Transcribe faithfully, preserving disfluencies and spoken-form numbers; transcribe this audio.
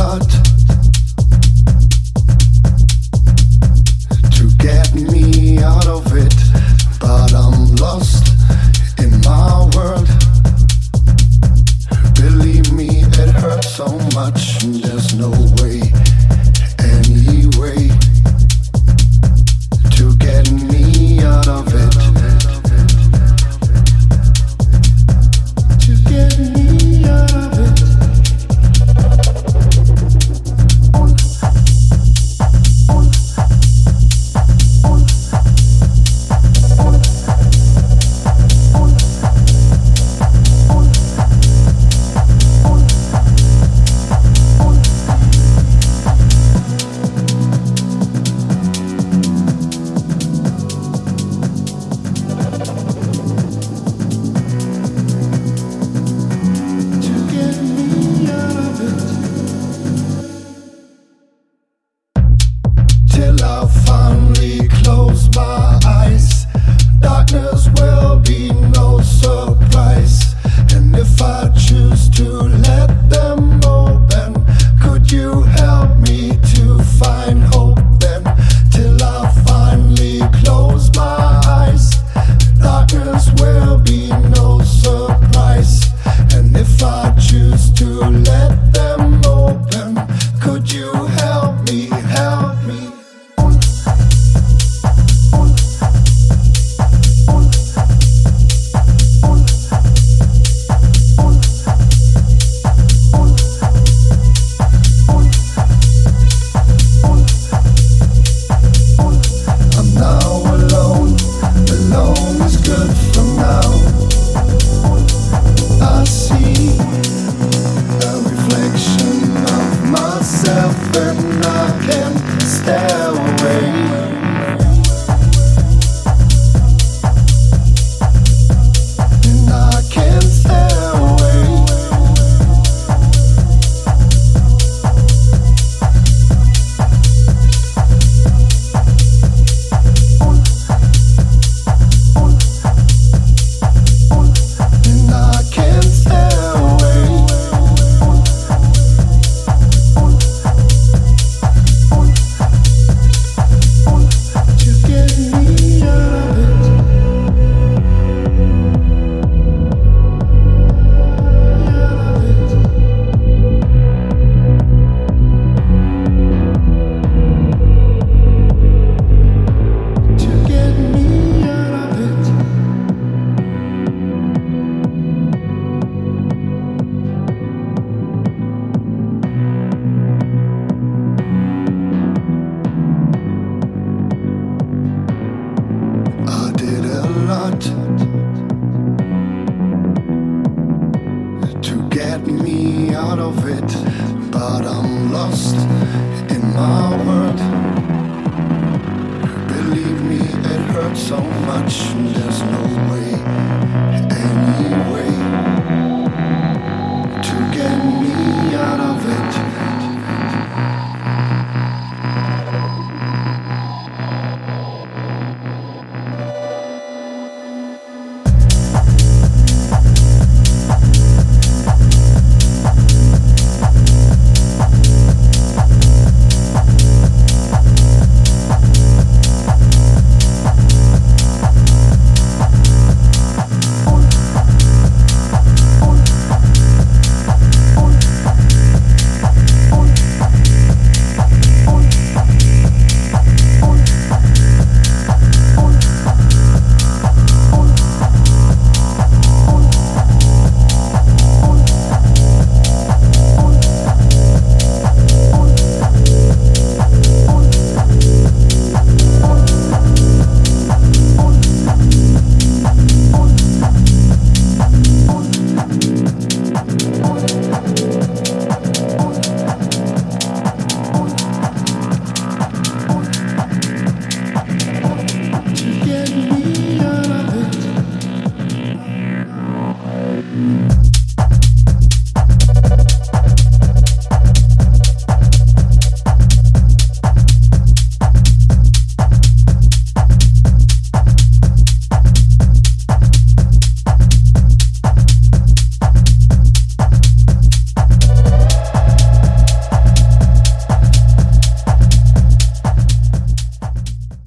lot to get me out of it, but I'm lost in my world. Believe me, it hurts so much. There's no way, any way to get me out of it. To get me out of it. Till I finally close my eyes, darkness will be no surprise. And if I choose to let them open, could you help me to find hope then? Till I finally close my eyes, darkness will be no surprise. And if I choose to let them open, could you help me, help me? And I can't stay away. And I can't stay away. And I can't stay away. To get me out of it, but I'm lost in my world. Believe me, it hurts so much. There's no way. And